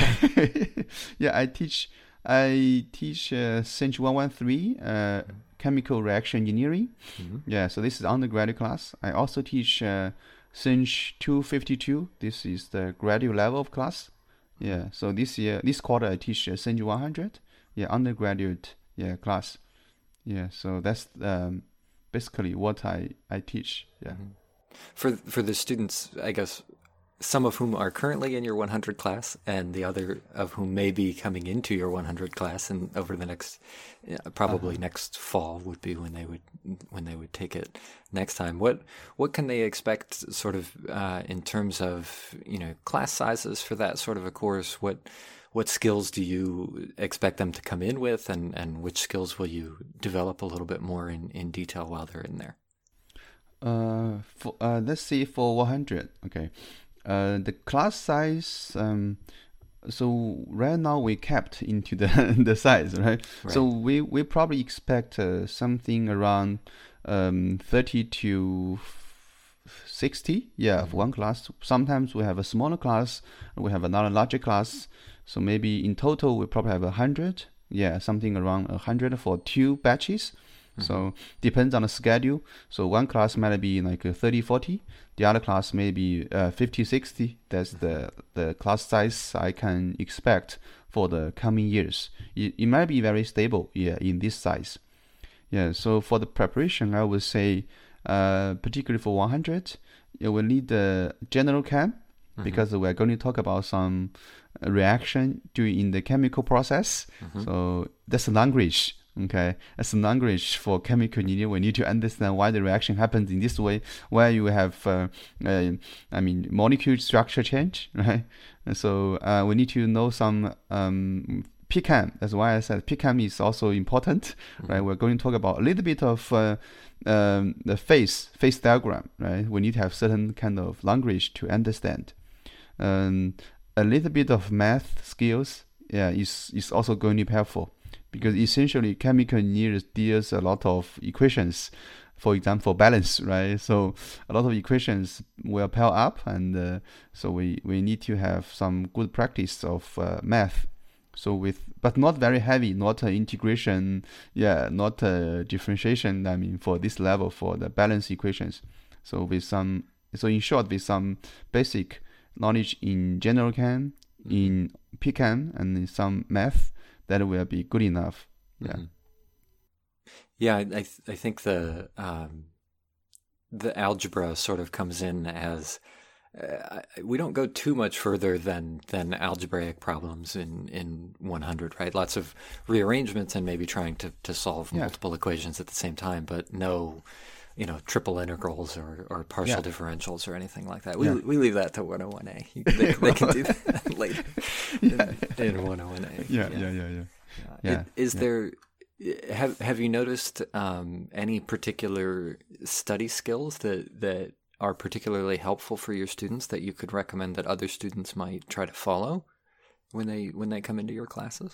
yeah, I teach, I teach uh, Senge one thirteen, uh, chemical reaction engineering. Mm-hmm. Yeah, so this is undergraduate class. I also teach uh, Senge two fifty-two. This is the graduate level of class. Yeah, so this year, this quarter, I teach uh, Senge one hundred. Yeah, undergraduate yeah class. Yeah, so that's um, basically what I, I teach. Yeah. Mm-hmm. For for the students, I guess, some of whom are currently in your one hundred class, and the other of whom may be coming into your one hundred class, and over the next, probably uh-huh. next fall would be when they would when they would take it next time. What what can they expect, sort of, uh, in terms of, you know, class sizes for that sort of a course? What What skills do you expect them to come in with, and, and which skills will you develop a little bit more in, in detail while they're in there? Uh, for, uh, let's see, for one hundred, okay. Uh, the class size, um, so right now we kept into the the size, right? right? So we, we probably expect uh, something around um, thirty to sixty, yeah, mm-hmm. for one class. Sometimes we have a smaller class, we have another larger class. So maybe in total, we probably have one hundred. Yeah, something around one hundred for two batches. Mm-hmm. So depends on the schedule. So one class might be like thirty, forty. The other class may be uh, fifty, sixty. That's mm-hmm. the, the class size I can expect for the coming years. It, it might be very stable, yeah, in this size. Yeah, so for the preparation, I would say, uh, particularly for one hundred, you will need the general chem, mm-hmm. because we're going to talk about some reaction during the chemical process. Mm-hmm. So that's a language. Okay, as a language for chemical engineer, we need to understand why the reaction happens in this way, where you have, uh, uh, I mean, molecule structure change, right? And so uh, we need to know some um, P CHEM. That's why I said P CHEM is also important, mm-hmm. right? We're going to talk about a little bit of uh, um, the phase phase diagram, right? We need to have certain kind of language to understand. Um, a little bit of math skills, yeah, is is also going to be helpful. Because essentially, chemical engineers deals a lot of equations, for example, balance, right? So a lot of equations will pile up, and uh, so we, we need to have some good practice of uh, math. So with, but not very heavy, not uh, integration, yeah, not uh, differentiation. I mean, for this level, for the balance equations. So with some, so in short, with some basic knowledge in general chem, in P CHEM, and in some math, that will be good enough. Yeah. Mm-hmm. Yeah, I th- I think the um, the algebra sort of comes in as uh, we don't go too much further than than algebraic problems in, in one hundred, right? Lots of rearrangements and maybe trying to, to solve yeah. multiple equations at the same time, but no, you know, triple integrals or, or partial yeah. differentials or anything like that. We yeah. we leave that to one oh one A. They, they can do that later yeah. in, in one oh one A. Yeah, yeah, yeah, yeah. yeah. yeah. Is yeah. there have have you noticed um, any particular study skills that that are particularly helpful for your students that you could recommend that other students might try to follow when they when they come into your classes?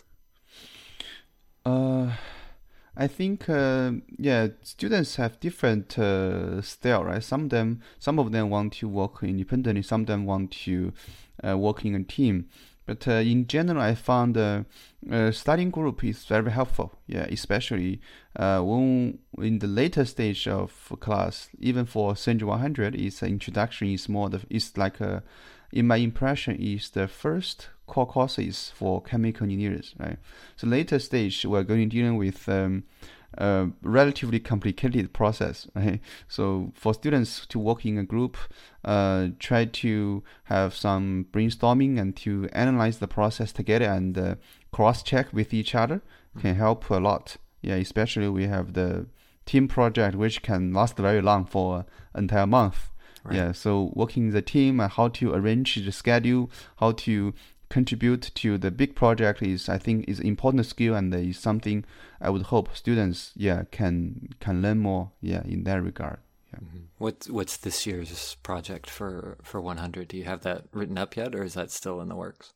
Uh. I think, uh, yeah, students have different uh, style, right? Some of them, some of them want to work independently. Some of them want to uh, work in a team. But uh, in general, I found uh, uh, studying group is very helpful. Yeah, especially uh, when in the later stage of class, even for Central one hundred, its introduction is more the is like a, in my impression, is the first core courses for chemical engineers, right? So later stage, we're going to deal with um, a relatively complicated process, right? So for students to work in a group, uh, try to have some brainstorming and to analyze the process together and uh, cross-check with each other can help a lot. Yeah, especially we have the team project, which can last very long for an entire month. Right. Yeah, so working the team and how to arrange the schedule, how to contribute to the big project is, I think, is important skill and is something I would hope students, yeah, can can learn more, yeah, in that regard. Yeah. Mm-hmm. What's what's this year's project for for one hundred? Do you have that written up yet, or is that still in the works?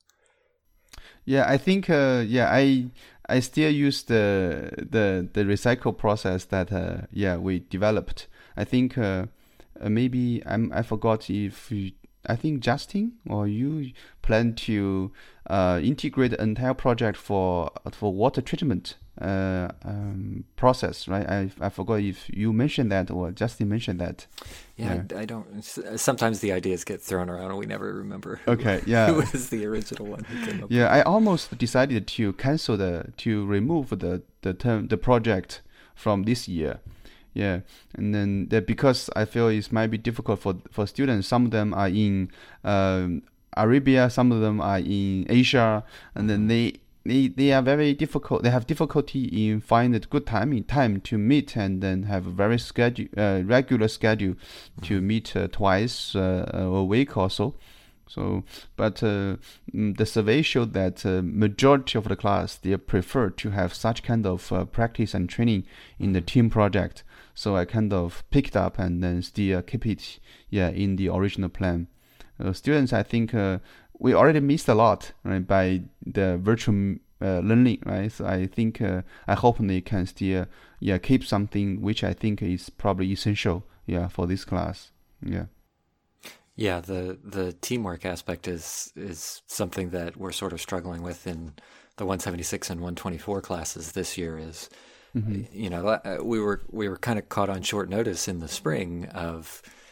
Yeah, I think, uh, yeah, I I still use the the the recycle process that, uh, yeah, we developed. I think. Uh, Uh, maybe I'm, I forgot if you, I think Justin or you plan to uh, integrate the entire project for for water treatment uh, um, process, right? I I forgot if you mentioned that or Justin mentioned that. Yeah, yeah. I, I don't. Sometimes the ideas get thrown around and we never remember. Who, okay, yeah. Who was the original one who came up? Yeah, with I almost decided to cancel the to remove the the term the project from this year. Yeah, and then that because I feel it might be difficult for for students. Some of them are in um, Arabia, some of them are in Asia, and then they, they they are very difficult. They have difficulty in finding a good time in time to meet, and then have a very schedule uh, regular schedule mm-hmm. to meet uh, twice uh, a week or so. So, but uh, the survey showed that uh, majority of the class, they prefer to have such kind of uh, practice and training in the team project. So I kind of picked up and then still keep it, yeah, in the original plan. Uh, students, I think uh, we already missed a lot, right, by the virtual uh, learning, right? So I think uh, I hope they can still, yeah, keep something which I think is probably essential, yeah, for this class, yeah. Yeah, the the teamwork aspect is is something that we're sort of struggling with in the one seventy-six and one twenty-four classes this year. Is mm-hmm. you know we were we were kind of caught on short notice in the spring of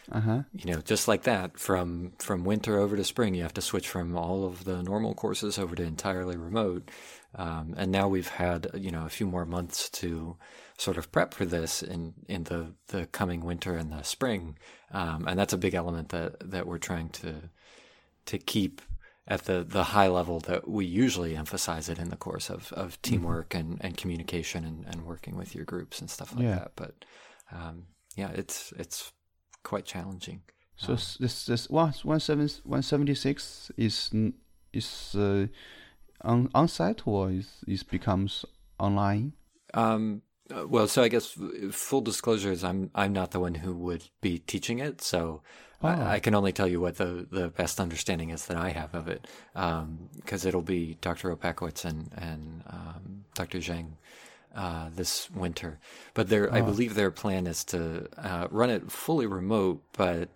Uh-huh. you know, just like that, from from winter over to spring, you have to switch from all of the normal courses over to entirely remote. Um, and now we've had, you know, a few more months to sort of prep for this in, in the, the coming winter and the spring. Um, and that's a big element that, that we're trying to to keep at the, the high level that we usually emphasize it in the course of, of teamwork and, and communication and, and working with your groups and stuff like Yeah. that. But um, yeah, it's it's quite challenging. So Um, s- this this one one seven one seventy six is n- is uh, on on site or is is becomes online? Um, uh, well, so I guess f- full disclosure is I'm I'm not the one who would be teaching it, so Oh. I, I can only tell you what the, the best understanding is that I have of it, because it'll be Doctor Opakowitz and and um, Doctor Zhang uh, this winter. But their I Oh. believe their plan is to uh, run it fully remote, but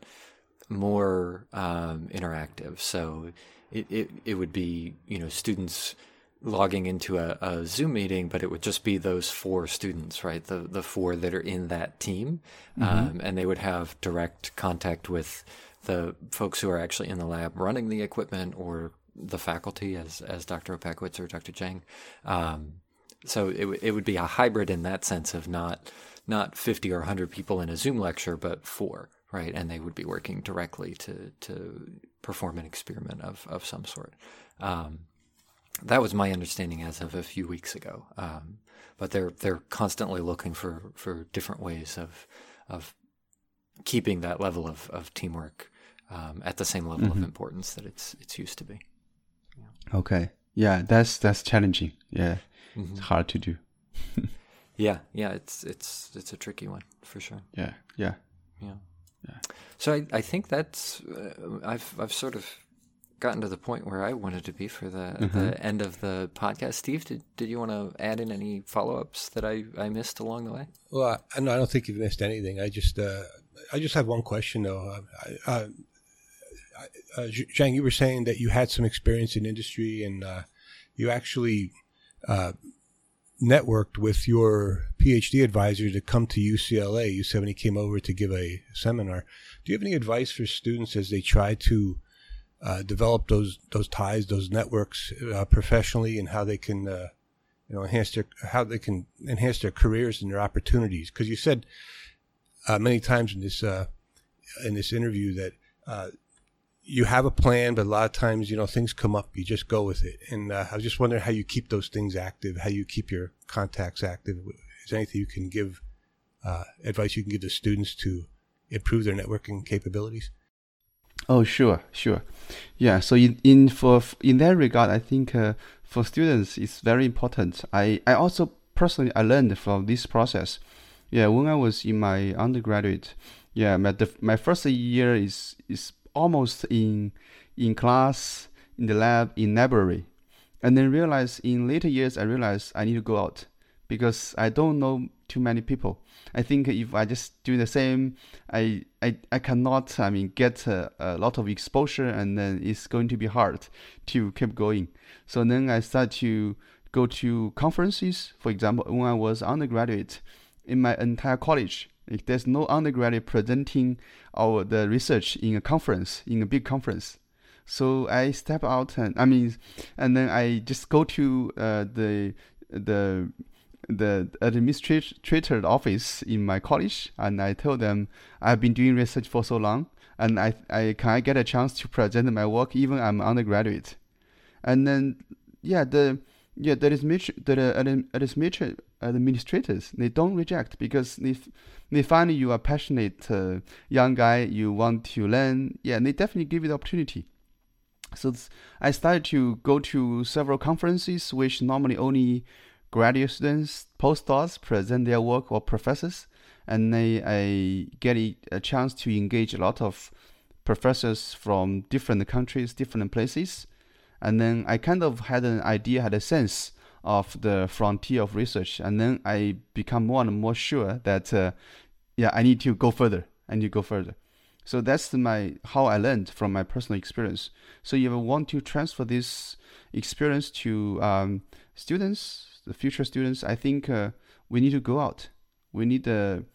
more um, interactive. So it, it it would be, you know, students logging into a, a Zoom meeting, but it would just be those four students, right? The the four that are in that team, um, and they would have direct contact with the folks who are actually in the lab running the equipment, or the faculty, as as Doctor Opakowitz or Doctor Zhang. Um, so it w- it would be a hybrid in that sense of not not fifty or one hundred people in a Zoom lecture, but four, right? And they would be working directly to to perform an experiment of of some sort. Um, that was my understanding as of a few weeks ago. Um, but they're they're constantly looking for, for different ways of of keeping that level of, of teamwork um, at the same level Mm-hmm. of importance that it's it's used to be. Okay. Yeah, that's that's challenging. Yeah, Mm-hmm. it's hard to do. Yeah, yeah, it's it's it's a tricky one for sure. Yeah, yeah. Yeah. Yeah. So I, I think that's uh, I've I've sort of gotten to the point where I wanted to be for the, Mm-hmm. the end of the podcast. Steve, did did you want to add in any follow ups that I, I missed along the way? Well, I, no, I don't think you've missed anything. I just, uh, I just have one question though. Uh, I, uh, uh, Zhang, you were saying that you had some experience in industry, and uh, you actually uh, networked with your PhD advisor to come to U C L A. You said when he came over to give a seminar. Do you have any advice for students as they try to uh, develop those those ties, those networks uh, professionally, and how they can, uh, you know, enhance their how they can enhance their careers and their opportunities? Because you said uh, many times in this uh, in this interview that uh, you have a plan, but a lot of times, you know, things come up. You just go with it. And uh, I was just wondering how you keep those things active, how you keep your contacts active. Is there anything you can give, uh, advice you can give the students to improve their networking capabilities? Oh, sure, sure. Yeah, so in, in for in that regard, I think uh, for students it's very important. I, I also personally I learned from this process. Yeah, when I was in my undergraduate, yeah, my the, my first year is is almost in in class, in the lab, in library, and then realize in later years I realized I need to go out because I don't know too many people. I think if I just do the same, I I, I cannot, I mean, get a, a lot of exposure, and then it's going to be hard to keep going. So then I start to go to conferences. For example, when I was undergraduate, in my entire college, like, there's no undergraduate presenting our the research in a conference, in a big conference. So I step out and I mean, and then I just go to uh, the the the administrator office in my college, and I tell them I've been doing research for so long, and I I can I get a chance to present my work even I'm undergraduate, and then yeah the yeah the administ- the administrator administrators they don't reject because they they find you are passionate uh, young guy, you want to learn, yeah, and they definitely give you the opportunity. So I started to go to several conferences which normally only graduate students, postdocs present their work, or professors, and they, I get a, a chance to engage a lot of professors from different countries, different places, and then I kind of had an idea, had a sense of the frontier of research, and then I become more and more sure that uh, yeah, I need to go further. I need to go further. So that's my how I learned from my personal experience. So if you want to transfer this experience to um, students, the future students, I think uh, we need to go out. We need uh,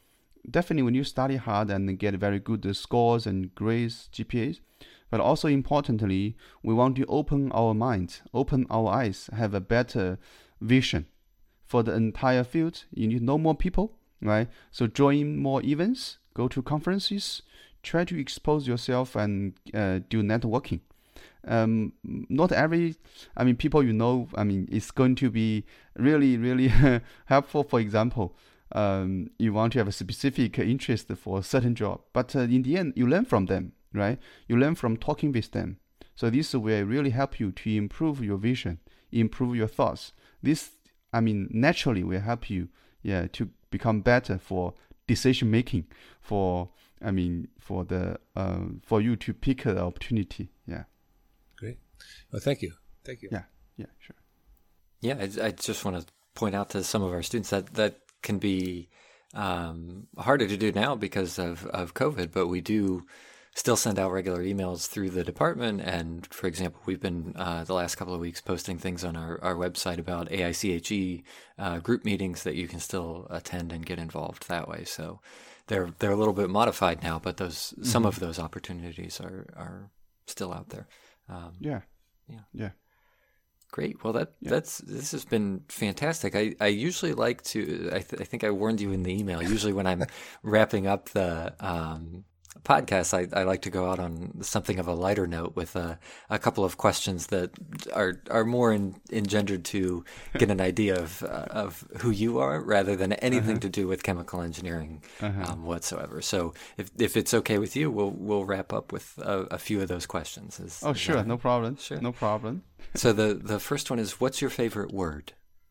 definitely when you study hard and get very good uh, scores and grades, G P As, but also importantly, we want to open our minds, open our eyes, have a better vision for the entire field. You need to know more people, right? So join more events, go to conferences, try to expose yourself and uh, do networking. Um, not every, I mean, people you know, I mean, it's going to be really, really helpful. For example, um, you want to have a specific interest for a certain job, but uh, in the end, you learn from them, right? You learn from talking with them. So this will really help you to improve your vision, improve your thoughts. This, I mean, naturally will help you, yeah, to become better for decision making, for, I mean, for the, uh, for you to pick the opportunity, yeah. Great. Well, thank you. Thank you. Yeah, yeah, sure. Yeah, I, I just want to point out to some of our students that that can be um, harder to do now because of, of COVID, but we do still send out regular emails through the department. And for example, we've been uh, the last couple of weeks posting things on our, our website about A I C H E uh, group meetings that you can still attend and get involved that way. So they're they're a little bit modified now, but those mm-hmm. some of those opportunities are, are still out there. Um, yeah. Yeah. Yeah. Great. Well, that yeah. that's this has been fantastic. I, I usually like to. I, th- I think I warned you in the email. Usually, when I'm wrapping up the um, podcast, I, I like to go out on something of a lighter note with a, a couple of questions that are are more in, engendered to get an idea of uh, of who you are rather than anything uh-huh. to do with chemical engineering uh-huh. um, whatsoever. So, if if it's okay with you, we'll we'll wrap up with a, a few of those questions. Is, oh, is sure, that... no problem. Sure, no problem. So the, the first one is, what's your favorite word?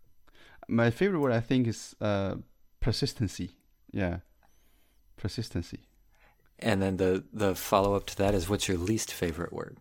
My favorite word, I think, is uh, persistency. Yeah, persistency. And then the, the follow-up to that is, what's your least favorite word?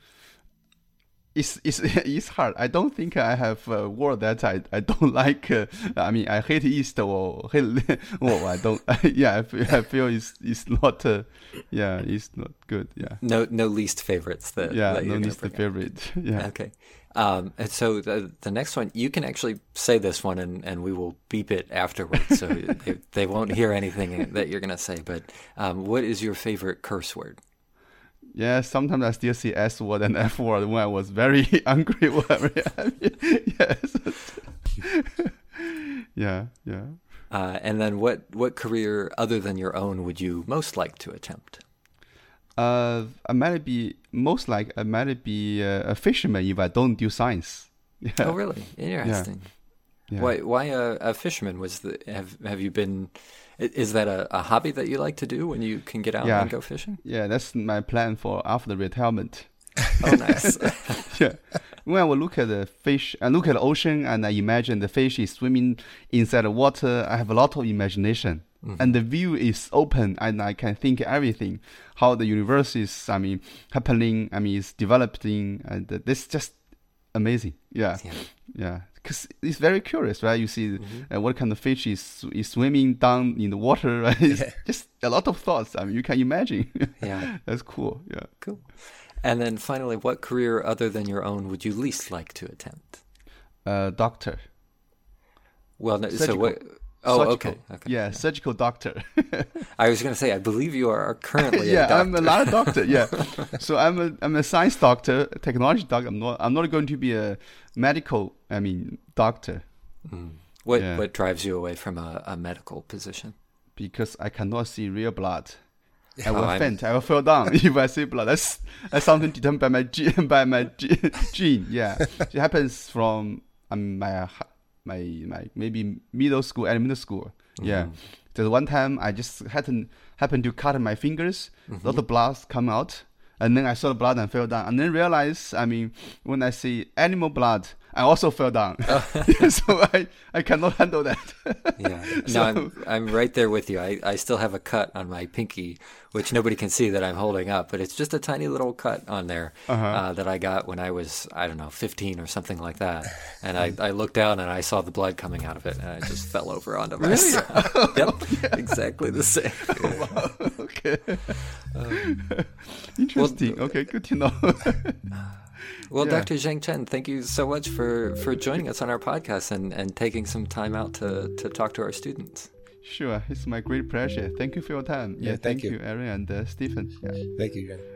It's it's it's hard. I don't think I have a word that I, I don't like. Uh, I mean, I hate East or hate. Well, I don't. Yeah, I feel, I feel it's it's not. Uh, yeah, it's not good. Yeah. No no least favorites. That yeah, that no you're least favorite. Yeah. Okay. Um, and so the the next one, you can actually say this one, and, and we will beep it afterwards, so they, they won't hear anything that you're gonna say. But um, what is your favorite curse word? Yeah, sometimes I still see S word and F word when I was very angry or very happy. Yes. yeah, yeah. Uh, and then what, what career other than your own would you most like to attempt? Uh, I might be, most like, I might be uh, a fisherman if I don't do science. Yeah. Oh, really? Interesting. Yeah. Yeah. Why, why a, a fisherman? Was the, have, have you been... Is that a, a hobby that you like to do when you can get out yeah. and go fishing? Yeah, that's my plan for after retirement. Oh, nice. Yeah. When I will look at the fish, I look at the ocean and I imagine the fish is swimming inside the water, I have a lot of imagination. Mm-hmm. And the view is open and I can think everything. How the universe is, I mean, happening, I mean, it's developing. And this is just amazing. Yeah. Yeah. Yeah. Because it's very curious, right? You see mm-hmm. uh, what kind of fish is is swimming down in the water, right? It's yeah. just a lot of thoughts. I mean, you can imagine. Yeah. That's cool. Yeah. Cool. And then finally, what career other than your own would you least like to attempt? Uh, doctor. Well, no, surgical. so what? Oh, surgical. okay. okay. Yeah, surgical doctor. I was going to say, I believe you are currently yeah, a doctor. I'm a lot of doctor. Yeah, so I'm a I'm a science doctor, a technology doctor. I'm not I'm not going to be a medical. I mean, doctor. Mm. What yeah. what drives you away from a, a medical position? Because I cannot see real blood. I oh, will I'm... faint. I will fall down if I see blood. That's that's something determined by my gene. By my gene. Yeah, it happens from um, my. My my maybe middle school, elementary school. Mm-hmm. Yeah, there's one time I just happened happened to cut my fingers. Mm-hmm. A lot of blood come out, and then I saw the blood and fell down. And then realized, I mean, when I see animal blood, I also fell down. Oh. So I, I cannot handle that. Yeah, no, so, I'm I'm right there with you. I, I still have a cut on my pinky, which nobody can see that I'm holding up, but it's just a tiny little cut on there uh-huh. uh, that I got when I was, I don't know, fifteen or something like that. And I, I looked down and I saw the blood coming out of it, and I just fell over onto myself. Really? Yep, okay. Exactly the same. Oh, wow. Okay. Um, Interesting. Well, okay, good to know. Well, yeah. Doctor Zheng Chen, thank you so much for, for joining us on our podcast and, and taking some time out to, to talk to our students. Sure, it's my great pleasure. Thank you for your time. Yeah, Yeah, thank thank, you. you, Aaron and uh, Stephen. Yeah. Thank you, Jen.